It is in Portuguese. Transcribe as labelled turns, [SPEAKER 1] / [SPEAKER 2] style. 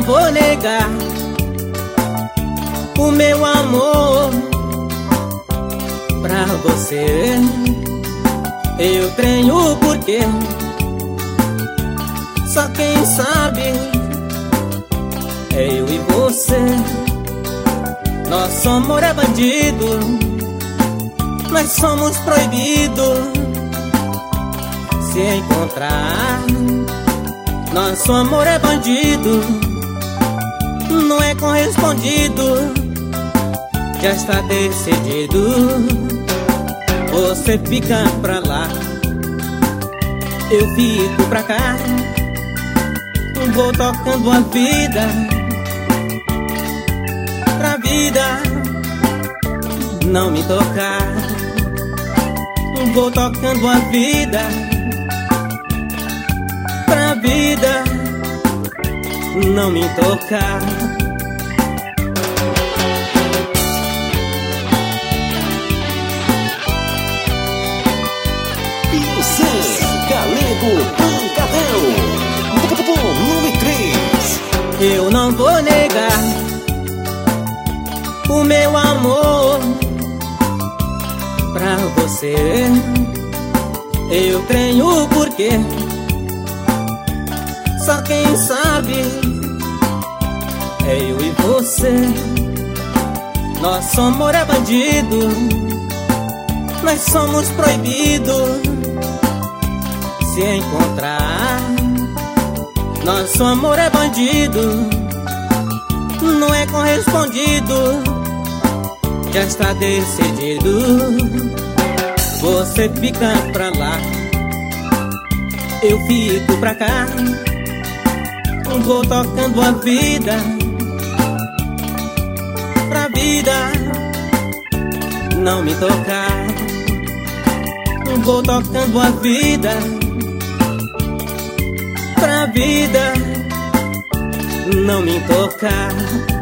[SPEAKER 1] vou negar o meu amor pra você. Eu tenho porquê, só quem sabe é eu e você. Nosso amor é bandido, nós somos proibidos se encontrar. Nosso amor é bandido, não é correspondido, já está decidido. Você fica pra lá, eu fico pra cá. Vou tocando a vida, pra vida não me tocar. Vou tocando a vida, pra vida não me tocar.
[SPEAKER 2] Galego Pancadão, volume 3.
[SPEAKER 1] Eu não vou negar o meu amor pra você. Eu tenho porquê, só quem sabe é eu e você. Nosso amor é bandido, nós somos proibidos se encontrar. Nosso amor é bandido, não é correspondido, já está decidido. Você fica pra lá, eu fico pra cá. Vou tocando a vida, pra vida não me tocar. Vou tocando a vida, pra vida não me tocar.